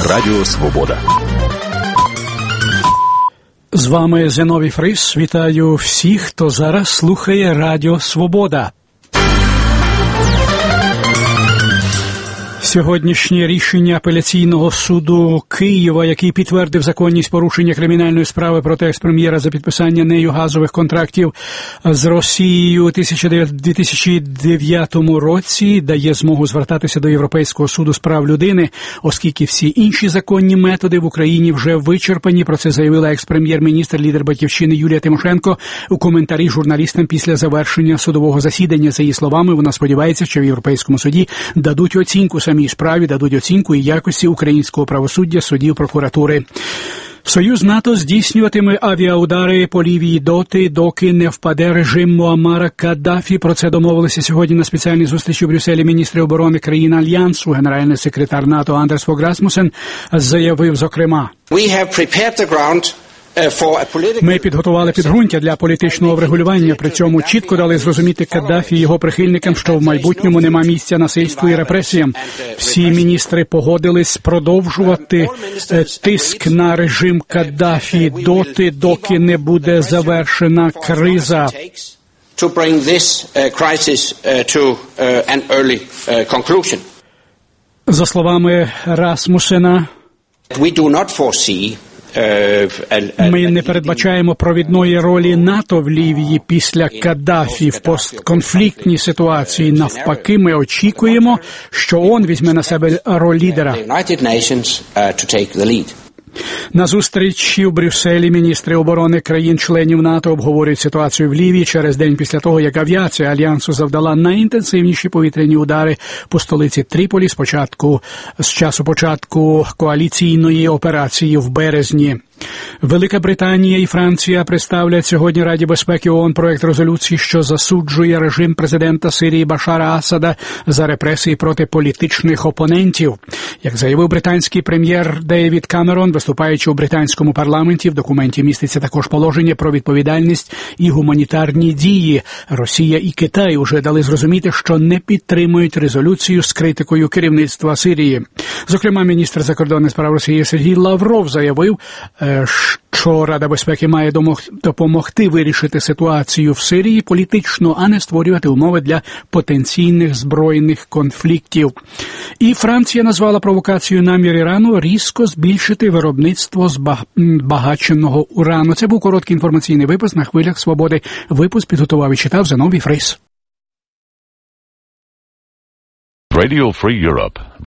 Радіо Свобода. З вами Зиновій Фрис. Вітаю всіх, хто зараз слухає Радіо Свобода. Сьогоднішнє рішення апеляційного суду Києва, який підтвердив законність порушення кримінальної справи проти екс-прем'єра за підписання нею газових контрактів з Росією у 2009 році, дає змогу звертатися до Європейського суду з прав людини, оскільки всі інші законні методи в Україні вже вичерпані. Про це заявила екс-прем'єр-міністр, лідер «Батьківщини» Юлія Тимошенко у коментарі журналістам після завершення судового засідання. За її словами, вона сподівається, що в Європейському суді дадуть оцінку самій справі, дадуть оцінку і якості українського правосуддя, судів, прокуратури. Союз НАТО здійснюватиме авіаудари по Лівії доки не впаде режим Муаммара Каддафі. Про це домовилися сьогодні на спеціальній зустрічі в Брюсселі міністри оборони країн Альянсу. Генеральний секретар НАТО Андерс Фог Расмуссен заявив, зокрема: ми підготували підґрунтя для політичного врегулювання, при цьому чітко дали зрозуміти Каддафі і його прихильникам, що в майбутньому нема місця насильству і репресіям. Всі міністри погодились продовжувати тиск на режим Каддафі доки не буде завершена криза. За словами Расмуссена, ми не передбачаємо провідної ролі НАТО в Лівії після Каддафі в постконфліктній ситуації. Навпаки, ми очікуємо, що ООН візьме на себе роль лідера. На зустрічі в Брюсселі міністри оборони країн-членів НАТО обговорюють ситуацію в Лівії через день після того, як авіація Альянсу завдала найінтенсивніші повітряні удари по столиці Тріполі з часу початку коаліційної операції в березні. Велика Британія і Франція представлять сьогодні Раді безпеки ООН проект резолюції, що засуджує режим президента Сирії Башара Асада за репресії проти політичних опонентів. Як заявив британський прем'єр Девід Камерон, виступаючи у британському парламенті, в документі міститься також положення про відповідальність і гуманітарні дії. Росія і Китай уже дали зрозуміти, що не підтримують резолюцію з критикою керівництва Сирії. Зокрема, міністр закордонних справ Росії Сергій Лавров заявив, що Рада безпеки має допомогти вирішити ситуацію в Сирії політично, а не створювати умови для потенційних збройних конфліктів. І Франція назвала провокацією намір Ірану різко збільшити виробництво збагаченого урану. Це був короткий інформаційний випуск на хвилях Свободи. Випуск підготував і читав Зиновій Фрис. Radio Free Europe,